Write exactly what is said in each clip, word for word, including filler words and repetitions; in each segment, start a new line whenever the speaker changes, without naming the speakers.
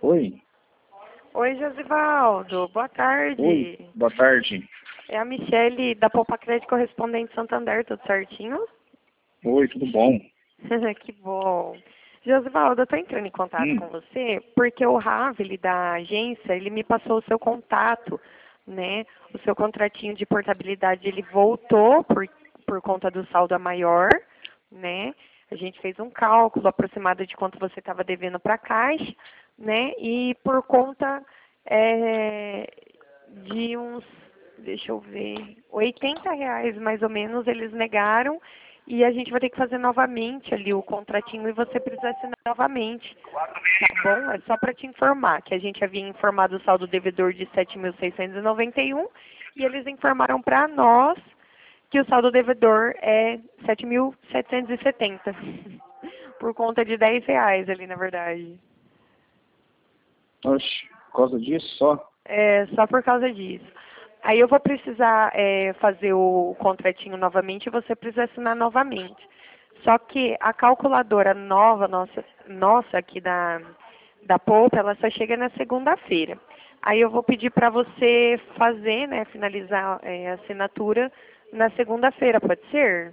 Oi?
Oi, Josivaldo. Boa tarde.
Oi, boa tarde.
É a Michele da Poupa Crédito Correspondente Santander, tudo certinho?
Oi, tudo bom?
Que bom. Josivaldo, eu tô entrando em contato
Hum,
com você porque o Ravel da agência, ele me passou o seu contato, né? O seu contratinho de portabilidade, ele voltou por, por conta do saldo a maior, né? A gente fez um cálculo aproximado de quanto você estava devendo para a Caixa, né? E por conta é, de uns, deixa eu ver, oitenta reais mais ou menos, eles negaram e a gente vai ter que fazer novamente ali o contratinho e você precisa assinar novamente, tá bom? É só para te informar que a gente havia informado o saldo devedor de sete mil seiscentos e noventa e um e eles informaram para nós que o saldo devedor é sete mil setecentos e setenta, por conta de dez reais ali, na verdade.
oxe, por causa disso só?
É, só por causa disso. Aí eu vou precisar é, fazer o contratinho novamente e você precisa assinar novamente. Só que a calculadora nova, nossa, nossa aqui da, da Poupa, ela só chega na segunda-feira. Aí eu vou pedir para você fazer, né, finalizar é, a assinatura na segunda-feira, pode ser?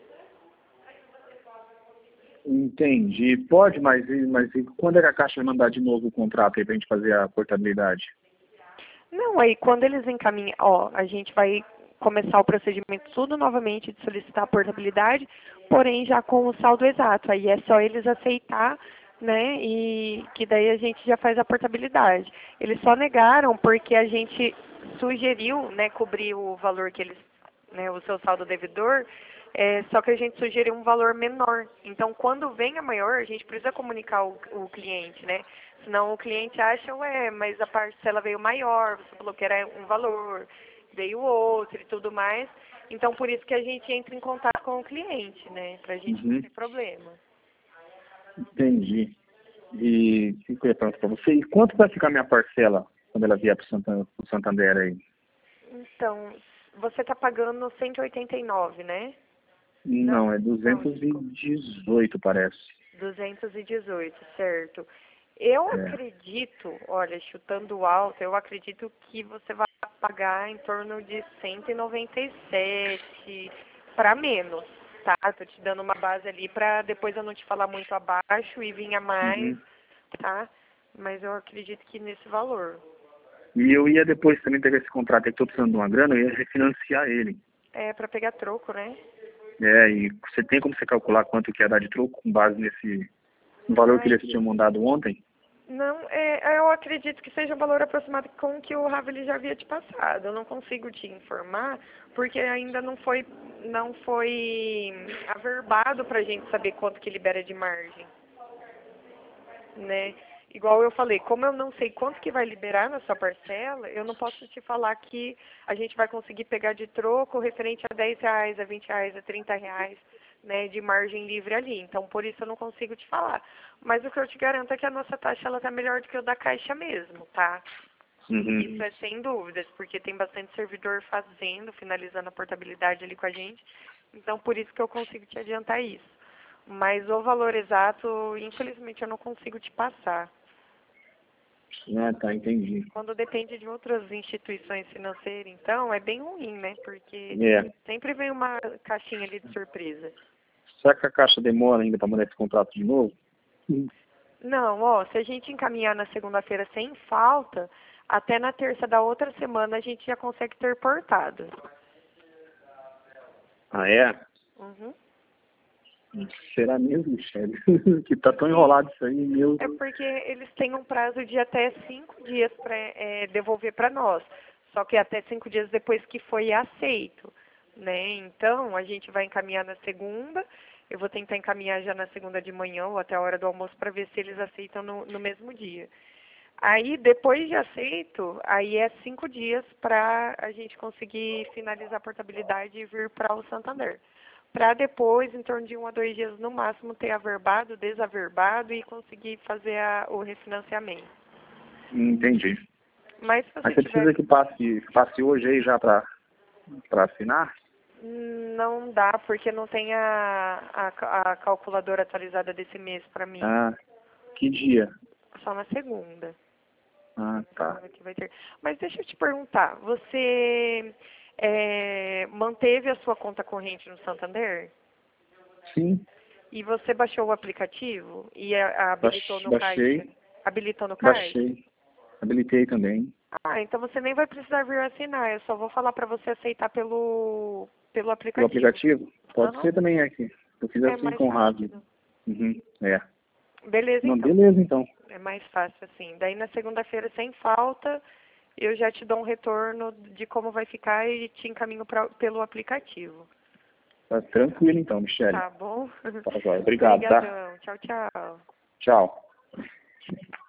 Entendi. Pode, mas, e- mas e quando é que a Caixa vai mandar de novo o contrato aí pra gente fazer a portabilidade?
Não, aí quando eles encaminham, ó, a gente vai começar o procedimento tudo novamente de solicitar a portabilidade, porém já com o saldo exato. Aí é só eles aceitar, né, e que daí a gente já faz a portabilidade. Eles só negaram porque a gente sugeriu, né, cobrir o valor que eles, né, o seu saldo devedor, é, só que a gente sugeriu um valor menor. Então, quando vem a maior, a gente precisa comunicar o, o cliente, né? Senão o cliente acha, ué, mas a parcela veio maior, você falou que era um valor, veio outro e tudo mais. Então, por isso que a gente entra em contato com o cliente, né? Pra gente não
Uhum,
ter problema.
entendi. E o que eu ia perguntar pra você? E quanto vai ficar minha parcela quando ela vier pro Santander, pro Santander aí?
Então, você tá pagando cento e oitenta e nove, né? Não,
Não, é
não,
duzentos e
desculpa.
dezoito, parece.
duzentos e dezoito, certo. Eu
É.
acredito, olha, chutando alto, eu acredito que você vai pagar em torno de cento e noventa e sete para menos, tá? Tô te dando uma base ali para depois eu não te falar muito abaixo e vir a mais,
Uhum.
tá? Mas eu acredito que nesse valor.
E eu ia depois também ter esse contrato aí que tô precisando de uma grana, eu ia refinanciar ele.
É para pegar troco, né?
É, e você tem como você calcular quanto que ia dar de troco com base nesse no valor que
Ai,
eles tinham mandado ontem?
não, é, eu acredito que seja um valor aproximado com o que o Ravel já havia te passado. Eu não consigo te informar porque ainda não foi, não foi averbado para a gente saber quanto que libera de margem, né? Igual eu falei, como eu não sei quanto que vai liberar na sua parcela, eu não posso te falar que a gente vai conseguir pegar de troco referente a dez reais, a vinte reais, a trinta reais, né, de margem livre ali. Então, por isso eu não consigo te falar. Mas o que eu te garanto é que a nossa taxa ela tá melhor do que o da Caixa mesmo, tá? Isso
Uhum.
é sem dúvidas, porque tem bastante servidor fazendo, finalizando a portabilidade ali com a gente. Então, por isso que eu consigo te adiantar isso. Mas o valor exato, infelizmente, eu não consigo te passar.
Ah, tá, entendi.
Quando depende de outras instituições financeiras, então, é bem ruim, né? Porque
É.
sempre vem uma caixinha ali de surpresa.
Será que a Caixa demora ainda para mandar esse contrato de novo? Hum.
Não, ó, se a gente encaminhar na segunda-feira sem falta, até na terça da outra semana a gente já consegue ter portado.
Ah, é?
Uhum.
Será mesmo, Michele? Que tá tão
Sim,
enrolado isso aí, meu
é
Deus.
porque eles têm um prazo de até cinco dias para devolver para nós. Só que até cinco dias depois que foi aceito, né? Então, a gente vai encaminhar na segunda. Eu vou tentar encaminhar já na segunda de manhã ou até a hora do almoço para ver se eles aceitam no, no mesmo dia. Aí, depois de aceito, aí é cinco dias para a gente conseguir finalizar a portabilidade e vir para o Santander. Para depois, em torno de um a dois dias no máximo, ter averbado, desaverbado e conseguir fazer a, o refinanciamento.
Entendi.
Mas se
Mas
você
você
tiver,
precisa que passe, passe hoje aí já para para assinar?
não dá, porque não tem a, a, a calculadora atualizada desse mês para mim.
Ah, que dia?
Só na segunda.
Ah, tá.
Semana que vai ter. Mas deixa eu te perguntar, você é, manteve a sua conta corrente no Santander?
Sim,
E você baixou o aplicativo e a- habilitou
baix-
no
baixei,
card? Habilitou no card?
baixei, habilitei também.
Ah, então você nem vai precisar vir assinar. Eu só vou falar para você aceitar pelo, pelo
O
aplicativo.
aplicativo? Pode
Aham.
ser também aqui. Eu fiz
É
assim
mais
com o Ravi.
rápido.
Uhum, é.
Beleza,
Não,
então.
beleza, então.
É mais fácil assim. Daí na segunda-feira, sem falta, eu já te dou um retorno de como vai ficar e te encaminho pra, pelo aplicativo.
Tá tranquilo, então, Michele.
Tá bom?
Tá, joia. Obrigado, tá?
Obrigadão. Tchau, tchau.
Tchau.